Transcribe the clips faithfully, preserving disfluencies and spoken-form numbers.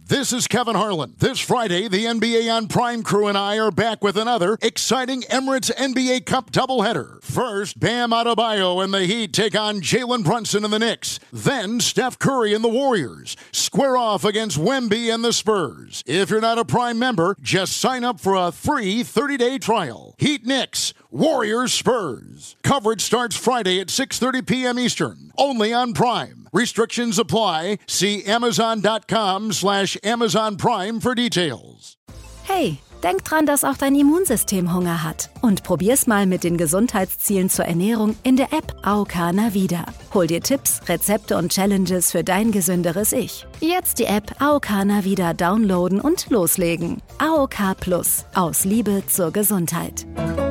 This is Kevin Harlan. This Friday, the N B A on Prime crew and I are back with another exciting Emirates N B A Cup doubleheader. First, Bam Adebayo and the Heat take on Jalen Brunson and the Knicks. Then, Steph Curry and the Warriors square off against Wemby and the Spurs. If you're not a Prime member, just sign up for a free thirty-day trial. Heat Knicks, Warriors Spurs. Coverage starts Friday at six thirty p.m. Eastern, only on Prime. Restrictions apply. See Amazon.com slash Amazon Prime für Details. Hey, denk dran, dass auch dein Immunsystem Hunger hat. Und probier's mal mit den Gesundheitszielen zur Ernährung in der App A O K Navida. Hol dir Tipps, Rezepte und Challenges für dein gesünderes Ich. Jetzt die App A O K Navida downloaden und loslegen. A O K Plus. Aus Liebe zur Gesundheit.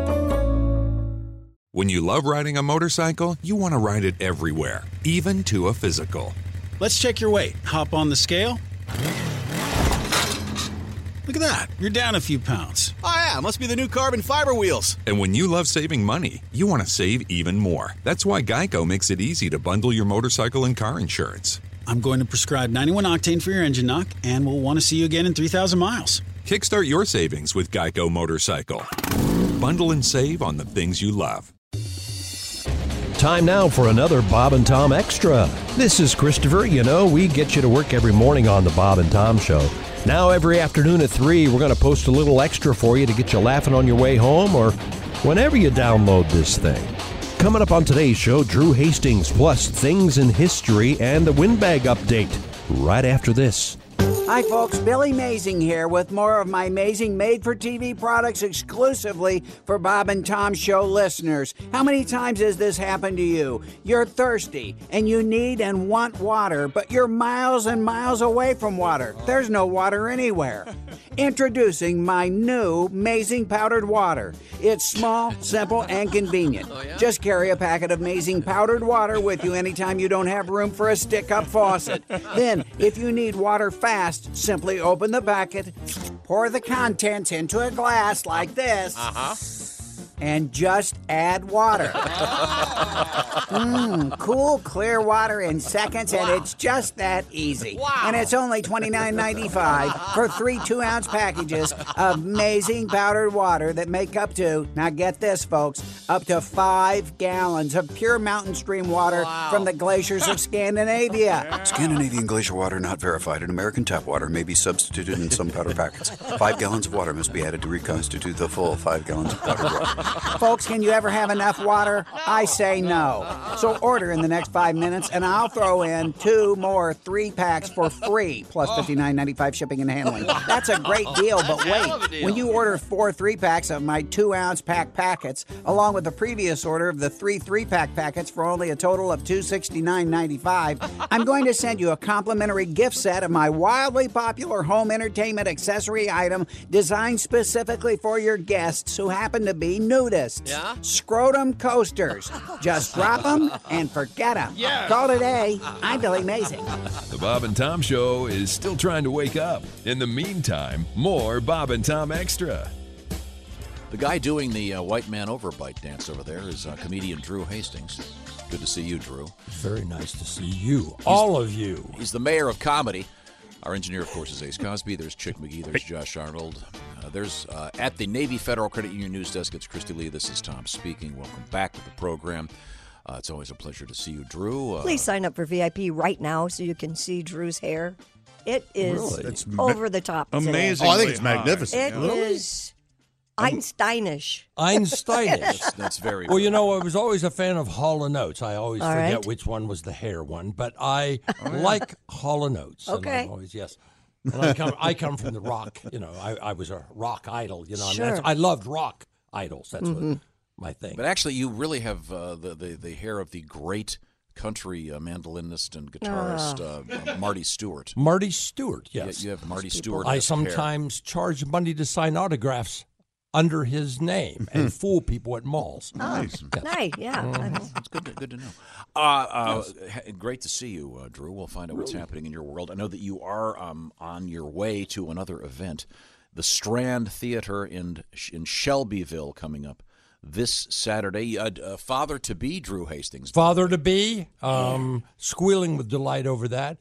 When you love riding a motorcycle, you want to ride it everywhere, even to a physical. Let's check your weight. Hop on the scale. Look at that. You're down a few pounds. Oh, yeah. Must be the new carbon fiber wheels. And when you love saving money, you want to save even more. That's why Geico makes it easy to bundle your motorcycle and car insurance. I'm going to prescribe ninety-one octane for your engine knock, and we'll want to see you again in three thousand miles. Kickstart your savings with Geico Motorcycle. Bundle and save on the things you love. Time now for another Bob and Tom Extra. This is Christopher. You know, we get you to work every morning on the Bob and Tom Show. Now every afternoon at three, we're going to post a little extra for you to get you laughing on your way home or whenever you download this thing. Coming up on today's show, Drew Hastings plus things in history and the windbag update right after this. Hi folks, Billy Mazing here with more of my amazing made-for-T V products exclusively for Bob and Tom Show listeners. How many times has this happened to you? You're thirsty and you need and want water, but you're miles and miles away from water. There's no water anywhere. Introducing my new Mazing Powdered Water. It's small, simple, and convenient. Oh, yeah? Just carry a packet of Mazing Powdered Water with you anytime you don't have room for a stick-up faucet. Then, if you need water fast, simply open the packet, pour the contents into a glass like this, uh-huh. and just add water. Mmm, cool, clear water in seconds, wow. And it's just that easy. Wow. And it's only twenty-nine ninety-five for three two-ounce packages of amazing powdered water that make up to, now get this, folks, up to five gallons of pure mountain stream water wow. from the glaciers of Scandinavia. Scandinavian glacier water not verified, and American tap water may be substituted in some powder packets. Five gallons of water must be added to reconstitute the full five gallons of powdered water. Folks, can you ever have enough water? I say no. So order in the next five minutes, and I'll throw in two more three packs for free, plus fifty-nine ninety-five shipping and handling. That's a great deal, but wait. When you order four three-packs of my two-ounce pack packets, along with the previous order of the three three-pack packets for only a total of two hundred sixty-nine ninety-five, I'm going to send you a complimentary gift set of my wildly popular home entertainment accessory item designed specifically for your guests who happen to be nudists. Yeah? Scrotum coasters. Just drop them and forget them. Yeah. Call today. I'm Billy Mazing. The Bob and Tom Show is still trying to wake up. In the meantime, more Bob and Tom Extra. The guy doing the uh, white man overbite dance over there is uh, comedian Drew Hastings. Good to see you, Drew. Very nice to see you. He's, all of you. He's the mayor of comedy. Our engineer, of course, is Ace Cosby. There's Chick McGee. There's Josh Arnold. Uh, there's uh, at the Navy Federal Credit Union News Desk, it's Christy Lee. This is Tom speaking. Welcome back to the program. Uh, it's always a pleasure to see you, Drew. Uh, Please sign up for V I P right now so you can see Drew's hair. It is really? It's over the top. Amazing. Oh, I think it's magnificent. It really? is Einsteinish. Einsteinish. that's, that's very well. You know, I was always a fan of Hall and Oates. I always All forget right. which one was the hair one, but I oh, yeah. like Hall and Oates. Okay. And always yes. And I come, I come from the rock. You know, I, I was a rock idol. You know, sure. I, mean, that's, I loved rock idols. That's mm-hmm. what my thing. But actually, you really have uh, the, the the hair of the great country uh, mandolinist and guitarist uh, uh, Marty Stewart. Marty Stewart, yes. You, you have Marty Stewart. I sometimes hair. charge money to sign autographs under his name and fool people at malls. Oh, nice. Yes. Nice, yeah. Mm-hmm. That's good to, good to know. Uh, uh, yes. Great to see you, uh, Drew. We'll find out what's happening in your world. I know that you are um, on your way to another event, the Strand Theater in in Shelbyville, coming up this Saturday. Uh, uh, father-to-be Drew Hastings. Father-to-be, um, squealing with delight over that.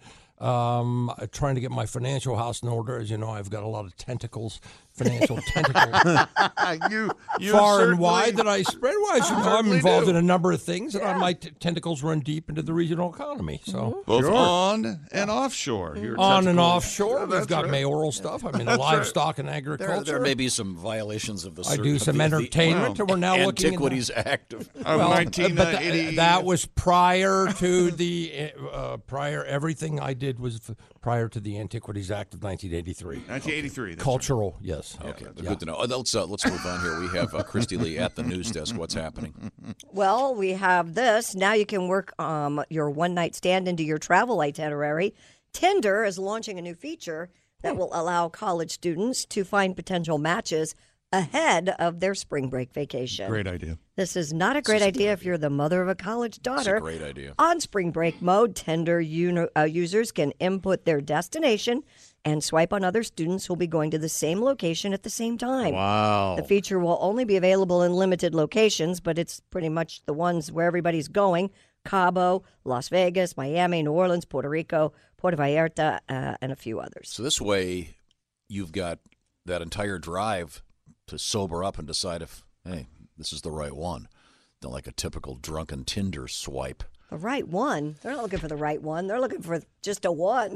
Um, trying to get my financial house in order. As you know, I've got a lot of tentacles, financial tentacles, you, you far and wide that I spread. Well, as you know, I'm involved do. in a number of things, and my t- tentacles run deep into the regional economy. So Both Sure. on and offshore. Your on and tentacles- offshore, Yeah, we've that's got right. mayoral stuff. I mean, That's livestock and There, agriculture. there may be some violations of the. I cer- do of some the- the entertainment, and we're now looking into- Antiquities Act of Well, uh, but th- that was prior to the uh, prior. Everything I did was f- prior to the Antiquities Act of nineteen eighty-three. nineteen eighty-three. that's Cultural, yes. Okay, Yeah. good to know. Uh, Let's uh, let's move on here. We have uh, Christy Lee at the news desk. What's happening? Well, we have this. Now you can work um, your one-night stand into your travel itinerary. Tinder is launching a new feature that will allow college students to find potential matches ahead of their spring break vacation. Great idea. This is not a great idea if you're the mother of a college daughter. great idea. On spring break mode, Tinder uni- uh, users can input their destination and swipe on other students who'll be going to the same location at the same time. Wow. The feature will only be available in limited locations, but it's pretty much the ones where everybody's going. Cabo, Las Vegas, Miami, New Orleans, Puerto Rico, Puerto Vallarta, uh, and a few others. So this way, you've got that entire drive to sober up and decide if, hey, this is the right one. Not like a typical drunken Tinder swipe. The right one? They're not looking for the right one. They're looking for just a one.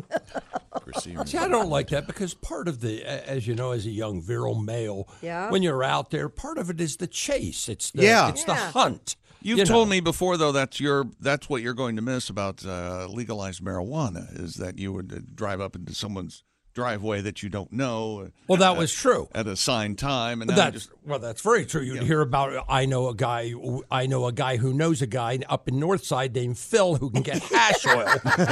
See, I don't like that because part of the, a- as you know, as a young virile male, Yeah. when you're out there, part of it is the chase. It's the, Yeah. it's Yeah. the hunt. You've you know. told me before, though, that's your that's what you're going to miss about uh, legalized marijuana is that you would uh, drive up into someone's driveway that you don't know. Well, that at- was true. at assigned time, and now That's just well, that's very true. You'd hear about. I know a guy. I know a guy who knows a guy up in Northside named Phil who can get hash oil.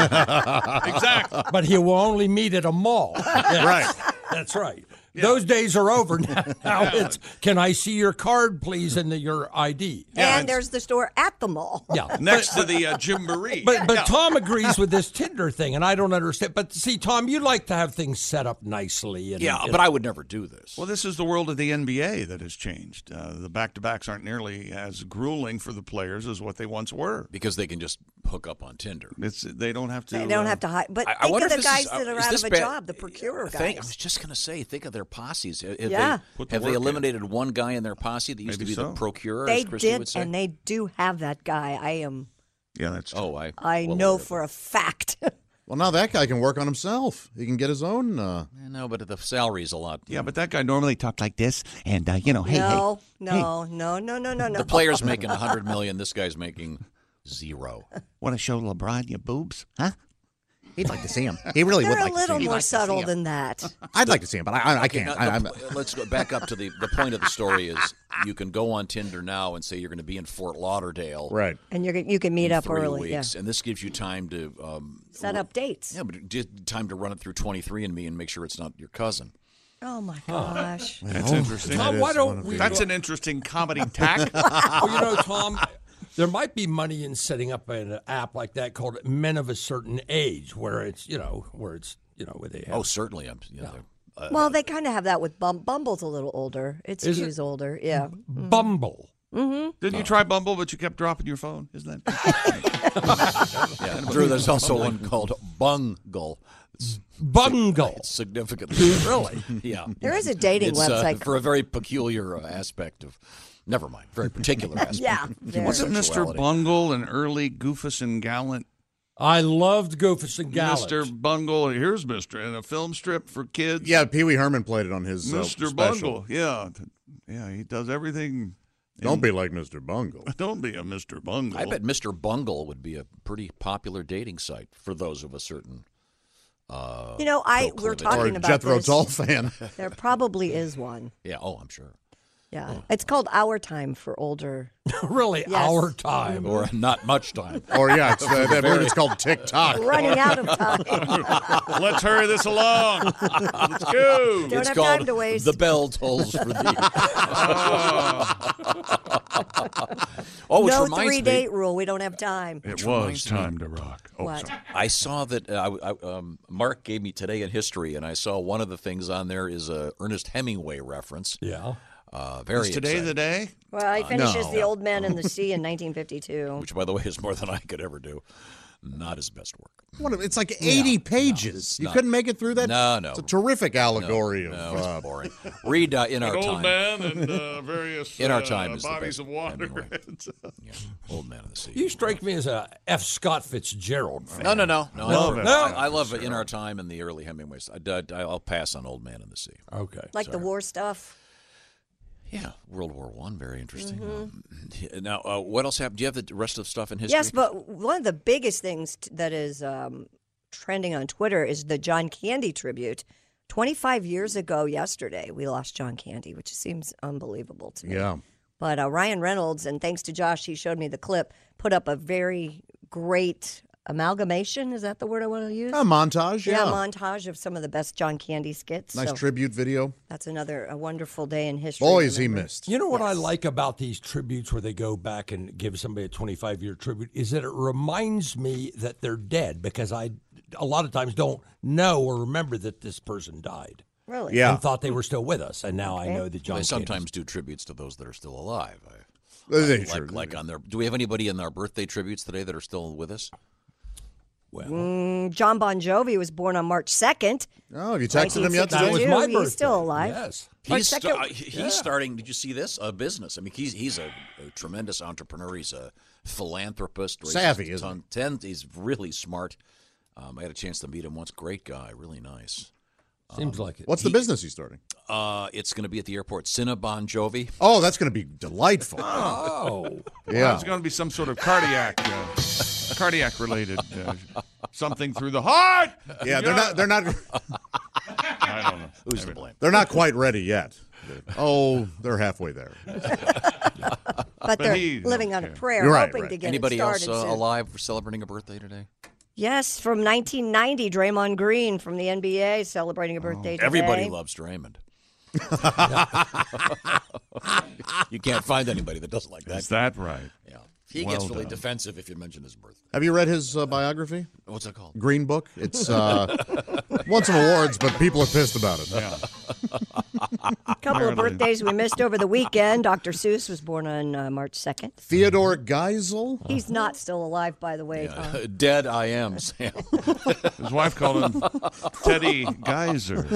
exactly. But he will only meet at a mall. Yes, Right. That's right. Those days are over now. Now it's, can I see your card, please, and the, your I D? And there's the store at the mall. Yeah, next to the uh, Gymboree. But but Yeah. Tom agrees with this Tinder thing, and I don't understand. But see, Tom, you like to have things set up nicely. And, Yeah, and- but I would never do this. Well, this is the world of the N B A that has changed. Uh, the back-to-backs aren't nearly as grueling for the players as what they once were. Because they can just hook up on Tinder. It's they don't have to. They don't uh, have to hide. But I- I think wonder of the if this guys is, uh, that are is out this of a bad- job, the procurer Think- I guys. was just going to say, think of their posses. Have Yeah. they, Put the have they work in. eliminated one guy in their posse that used Maybe to be so. the procurer, They as Christy did, would say? and they do have that guy. I am. Yeah, that's true. oh, I I well know aware of for a fact. Well, now that guy can work on himself. He can get his own. Uh... that. No, but the salary's a lot. Yeah, but that guy normally talked like this, and uh, you know, hey, no, hey, no, no, no, no, no, no. The player's making a hundred million. This guy's making zero. want to show LeBron your boobs, huh? He'd like to see him. He really They're would like a to see little him. more subtle than that. I'd like to see him, but I, I, I Okay, can't. now, I, the- I'm, let's go back up to the the point of the story is you can go on Tinder now and say you're going to be in Fort Lauderdale, right? And you're gon- you can meet in up three early. Yeah. weeks, and this gives you time to um, Set up dates. Yeah, but just time to run it through twenty-three and me and make sure it's not your cousin. Oh my gosh. That's interesting. Tom, why don't we? That's an interesting comedy tack. Well, you know, Tom, there might be money in setting up an app like that called Men of a Certain Age, where it's you know where it's you know where they have. Oh, certainly. I'm. You know, uh, Well, they kind of have that with Bum- Bumble's a little older. It Is skews older. Yeah. Bumble. Mm-hmm. Didn't you try Bumble, but you kept dropping your phone? Isn't that? yeah, Drew. There's also one called Bungle. It's, Bungle. It's significantly Really? Yeah. There is a dating It's, uh, website. for a very peculiar uh, aspect of. Never mind. Very particular aspect. Yeah, of very. Wasn't Mister sexuality. Bungle an early Goofus and Gallant? I loved Goofus and Gallant. Mister Bungle, here's Mister in a film strip for kids. Yeah, Pee Wee Herman played it on his uh, Mister special. Bungle. Yeah, yeah, he does everything. Don't be like Mister Bungle. Don't be a Mister Bungle. I bet Mister Bungle would be a pretty popular dating site for those of a certain. Uh, You know, I we're proclivity. talking Or about Jethro this. Tull fan. There probably is one. Yeah. Oh, I'm sure. Yeah. It's called Our Time for older. Really, Yes. our time. Or not much time. Or yeah, it's, uh, I believe it's called TikTok. Running out of time. Let's hurry this along. Let's go. Don't it's have called time to waste. The Bell Tolls for Thee. oh, which no reminds three me. date rule. We don't have time. It Which was reminds me- time to rock. Oh, What? sorry. I saw that uh, I, I, um, Mark gave me Today in History, and I saw one of the things on there is a Ernest Hemingway reference. Yeah. Uh, very Is today exciting. the day? Well, he finishes no. The Old Man and the Sea in nineteen fifty-two. Which, by the way, is more than I could ever do. not his best work. What, it's like eighty No, pages. no, you not. couldn't make it through that? No, no. It's a terrific allegory no, of... no, it's uh, boring. Read uh, In Our An Time. old man and uh, various In Our uh, Time is the bodies best. of water. Anyway. Yeah. Old Man of the Sea. You strike me as a F. Scott Fitzgerald fan. No, no, no. no, No, I, no. I, I love In Our Time and the early Hemingways. I, I, I'll pass on Old Man in the Sea. Okay. Like the war stuff. Yeah, World War One, very interesting. Mhm. Um, now, uh, what else happened? Do you have the rest of the stuff in history? Yes, but one of the biggest things t- that is um, trending on Twitter is the John Candy tribute. twenty-five years ago yesterday, we lost John Candy, which seems unbelievable to me. Yeah. But uh, Ryan Reynolds, and thanks to Josh, he showed me the clip, put up a very great amalgamation. Is that the word I want to use? A montage, yeah. Yeah, a montage of some of the best John Candy skits. Nice So tribute video. That's another a wonderful day in history. Boy, is he remember. missed. You know what I like about these tributes where they go back and give somebody a twenty-five year tribute is that it reminds me that they're dead because I a lot of times don't know or remember that this person died. Really? Yeah. And thought they were still with us, and now I Okay. know that John They Candy's- sometimes do tributes to those that are still alive. I, They like, sure- like on their. Do we have anybody in our birthday tributes today that are still with us? Well, Mm, John Bon Jovi was born on March second. Oh, have you texted him yet today? That was my He's birthday. still alive. Yes. March He's, sta- second. he's Yeah. starting. Did you see this? A business. I mean, he's he's a, a tremendous entrepreneur. He's a philanthropist. raises Savvy, a isn't ton- ten, He's really smart. Um, I had a chance to meet him once. Great guy. Really nice. Seems like it. What's the He- business he's starting? Uh, it's going to be at the airport. Cinna Bon Jovi. Oh, that's going to be delightful. Oh. Well, Yeah. it's going to be some sort of cardiac, uh, cardiac related uh, something through the heart. Yeah, they're not. They're not. I don't know. Who's to blame? They're not quite ready yet. Oh, they're halfway there. But they're he living don't on a care. prayer, You're right, hoping right. to get Anybody it started else uh, soon. alive for celebrating a birthday today? Yes, from nineteen ninety, Draymond Green from the N B A celebrating a birthday today. Everybody loves Draymond. You can't find anybody that doesn't like that. Is that right? Yeah. He Well gets really done. defensive if you mention his birthday. Have you read his uh, biography? What's that called? Green Book. It's uh, won some awards, but people are pissed about it. Yeah. A couple of Apparently. birthdays we missed over the weekend. Doctor Seuss was born on uh, March second. Theodore Geisel. He's not still alive, by the way, Tom. Yeah. Dead I am, Sam. His wife called him Teddy Geyser.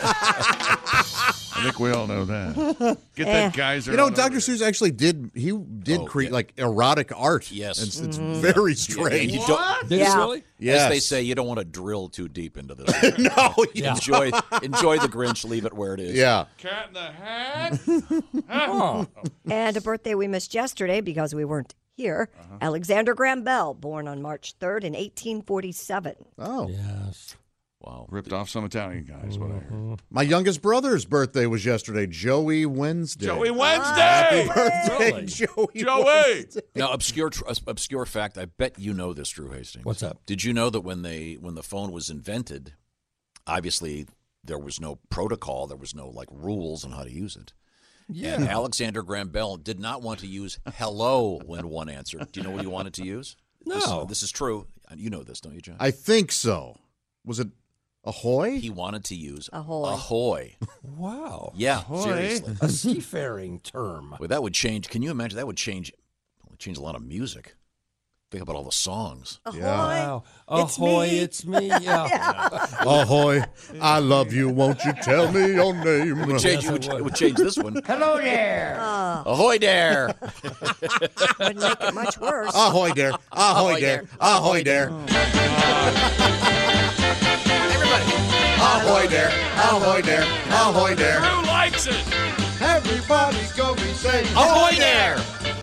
I think we all know that. Get that Eh. geyser. You know, on Doctor over Seuss actually did. He did Oh, create yeah. like erotic art. Yes. it's, it's Mm-hmm. very Yeah, strange. you don't, Did Yeah. he really? Yes. As they say, you don't want to drill too deep into this. no. Yeah. enjoy, enjoy the Grinch. Leave it where it is. Yeah. there. Cat in the Hat. Oh. And a birthday we missed yesterday because we weren't here. Uh-huh. Alexander Graham Bell, born on March third in eighteen forty-seven. Oh. Yes. Wow. Ripped off some Italian guys. What I heard. My youngest brother's birthday was yesterday. Joey Wednesday. Joey Wednesday. Birthday, Really? Joey. Joey. Wednesday. Now, obscure, tr- obscure fact. I bet you know this, Drew Hastings. What's up? Did you know that when they when the phone was invented, obviously there was no protocol, there was no like rules on how to use it. Yeah. And Alexander Graham Bell did not want to use hello when one answered. Do you know what he wanted to use? This, No. this is true. You know this, don't you, John? I think so. Was it Ahoy? He wanted to use Ahoy. ahoy. Wow. Yeah, Ahoy. seriously. A seafaring term. Well, that would change. Can you imagine? That would change. Would change a lot of music. Think about all the songs. Ahoy. Wow. It's Ahoy, me. it's me. Yeah. Ahoy. I love you. Won't you tell me your name? It would change. It would, it would change this one. Hello there. Oh, Ahoy there! wouldn't make it much worse. Ahoy there. Ahoy there. Ahoy there. Everybody. Ahoy there. Ahoy there. Ahoy there. Drew likes it. Everybody's gonna be saying Ahoy there!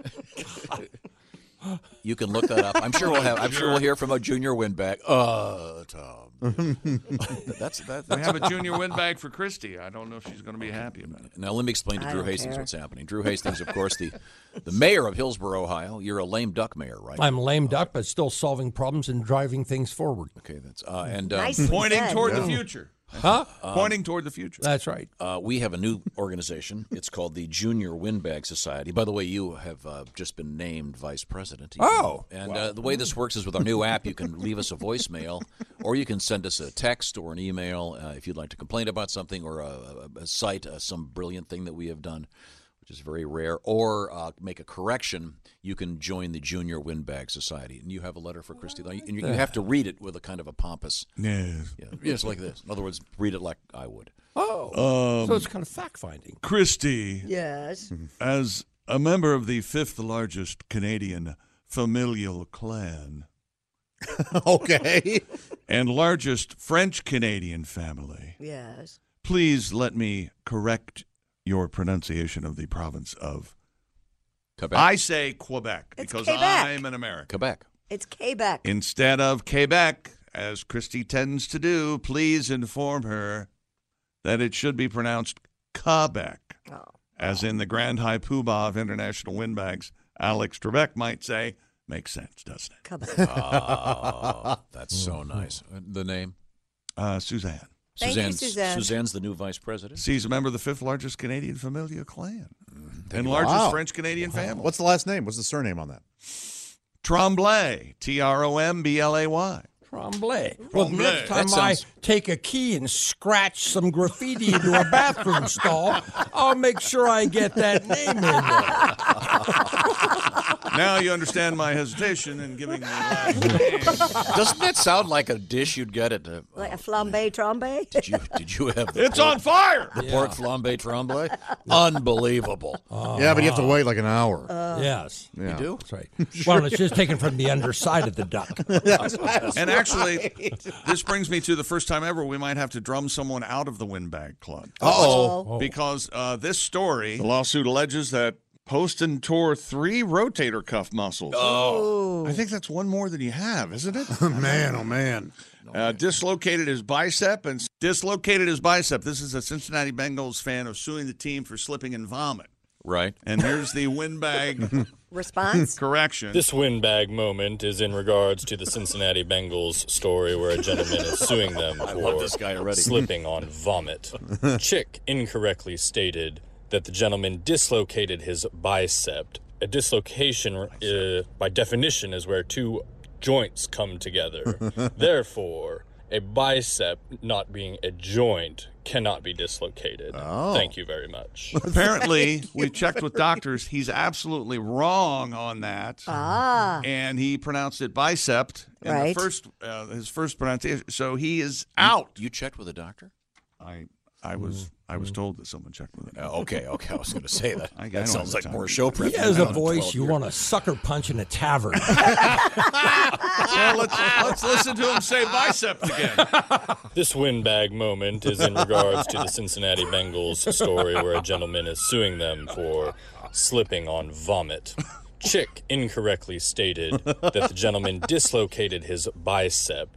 You can look that up. I'm sure we'll have. I'm sure we'll hear from a junior windbag. Uh, Tom. that's that. We That's, have a junior windbag for Christy. I don't know if she's going to be happy about it. now let me explain to I Drew don't Hastings care. what's happening. Drew Hastings, of course, the the mayor of Hillsborough, Ohio. You're a lame duck mayor, right? I'm lame duck, but still solving problems and driving things forward. Okay, that's uh, and um, Nicely Pointing said. toward the future. Huh? Pointing toward the future. That's right. Uh, we have a new organization. It's called the Junior Windbag Society. By the way, you have uh, just been named vice president. You Oh, can- and uh, the way this works is with our new app, you can leave us a voicemail, or you can send us a text or an email uh, if you'd like to complain about something or a, a, a cite uh, some brilliant thing that we have done. which is very rare, or uh, make a correction, you can join the Junior Windbag Society. And you have a letter for Christy. And you, you have to read it with a kind of a pompous. Yes. Yeah, yes, like this. In other words, read it like I would. Oh. Um, so it's kind of fact-finding. Christy. Yes. As a member of the fifth largest Canadian familial clan. Okay. And largest French-Canadian family. Yes. Please let me correct your pronunciation of the province of Quebec. I say Quebec It's because Quebec. I'm an American. Quebec. It's Quebec. Instead of Quebec, as Christy tends to do, please inform her that it should be pronounced Quebec. Oh. As in the Grand High Poobah of International Windbags, Alex Trebek might say, makes sense, doesn't it? Quebec. Oh, that's so nice. Uh, The name? Uh, Suzanne. Thank you, Suzanne's, Suzanne. Suzanne's the new vice president. She's a member of the fifth largest Canadian familial clan and you. largest Wow. French-Canadian family. What's the last name? What's the surname on that? Tremblay, T R O M B L A Y. Tremblay. Well, Tremblay. next time That I sounds- take a key and scratch some graffiti into a bathroom stall, I'll make sure I get that name in there. Now you understand my hesitation in giving the last name. Doesn't that sound like a dish you'd get at the... Like a flambe trombe? Did you, did you have the It's pork, on fire! the pork flambe tremblay? Unbelievable. Yeah, but you have to wait like an hour. Yes. yeah. You do? That's right. Well, it's just taken from the underside of the duck. And actually, this brings me to the first time ever we might have to drum someone out of the Windbag Club. Uh-oh. Because uh, this story, the lawsuit alleges that Poston tore three rotator cuff muscles. Oh. I think that's one more than you have, isn't it? Man, oh, man. Uh, dislocated his bicep and dislocated his bicep. This is a Cincinnati Bengals fan of suing the team for slipping in vomit. Right. And here's the Windbag Response? correction. This windbag moment is in regards to the Cincinnati Bengals story where a gentleman is suing them I love for this guy already. slipping on vomit. Chick incorrectly stated that the gentleman dislocated his bicep. A dislocation, uh, by definition, is where two joints come together. Therefore, a bicep, not being a joint, cannot be dislocated. Oh. Thank you very much. Apparently, we checked with doctors. He's absolutely wrong on that. Ah. And he pronounced it bicep in Right. the first, uh, his first pronunciation. So he is out. You checked with a doctor? I, I was, I was told that someone checked with it. Uh, okay, okay. I was going to say that. I- I that don't sounds have like time. more show prep. He than has a I done in voice twelve you years. want to sucker punch in a tavern. Well, let's, let's listen to him say bicep again. This windbag moment is in regards to the Cincinnati Bengals story where a gentleman is suing them for slipping on vomit. Chick incorrectly stated that the gentleman dislocated his bicep.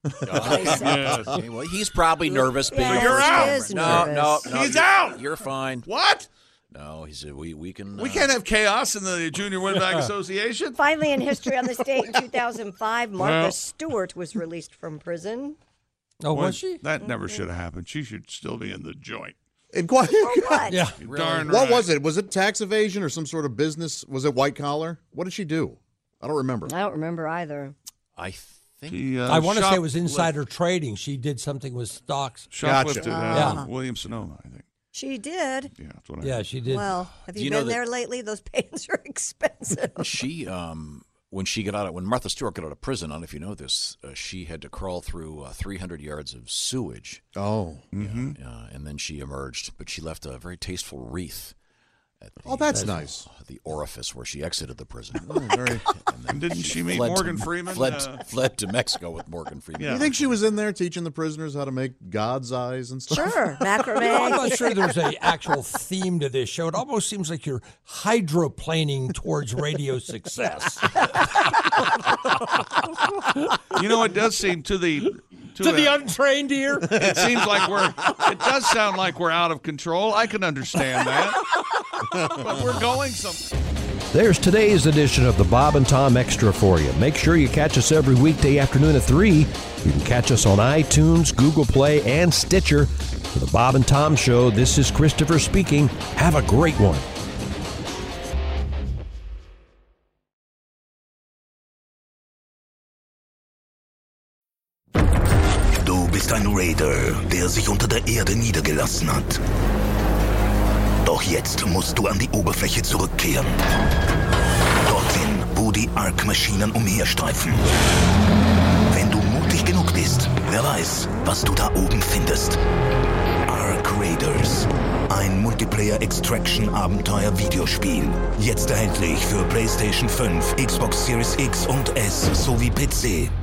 Yes. Okay, well, he's probably nervous. being Yes, the you're first out. member. Is No, nervous. no, no. He's you're- out. You're fine. What? No, he said we we can. We uh, can't have chaos in the Junior Windbag Association. Finally, in history on the state in two thousand five, Martha Well- Stewart was released from prison. Oh, Well, was she? That never should have happened. She should still be in the joint. And quite, What? Yeah. You're Darn what right. was it? Was it tax evasion or some sort of business? Was it white collar? What did she do? I don't remember. I don't remember either. I think. She, uh, I want to say it was shoplift- insider trading. She did something with stocks. Shoplifted Gotcha. uh, Yeah. Williams Sonoma, I think. She did. Yeah, that's what I Yeah, she did. Well, have Do you, you know been that- there lately? Those pants are expensive. She um when she got out of when Martha Stewart got out of prison, I don't know if you know this, uh, she had to crawl through uh, three hundred yards of sewage. Oh. Mm-hmm. Uh, and then she emerged, but she left a very tasteful wreath at the, Oh, that's nice. the orifice where she exited the prison. Oh, very. And then Didn't she meet fled to- Morgan Freeman? Fled, Uh, fled to Mexico with Morgan Freeman. Yeah. You think she was in there teaching the prisoners how to make God's eyes and stuff? Sure, macrame. I'm not sure there's an actual theme to this show. It almost seems like you're hydroplaning towards radio success. You know, it does seem to the to, to the a- untrained ear. it seems like we're. It does sound like we're out of control. I can understand that, but we're going some. There's today's edition of the Bob and Tom Extra for you. Make sure you catch us every weekday afternoon at three. You can catch us on iTunes, Google Play, and Stitcher. For the Bob and Tom Show, this is Christopher speaking. Have a great one. Du bist ein Raider, der sich unter der Erde niedergelassen hat. Doch jetzt musst du an die Oberfläche zurückkehren. Dorthin, wo die Ark-Maschinen umherstreifen. Wenn du mutig genug bist, wer weiß, was du da oben findest. Ark Raiders. Ein Multiplayer-Extraction-Abenteuer-Videospiel. Jetzt erhältlich für PlayStation fünf, Xbox Series X und S sowie P C.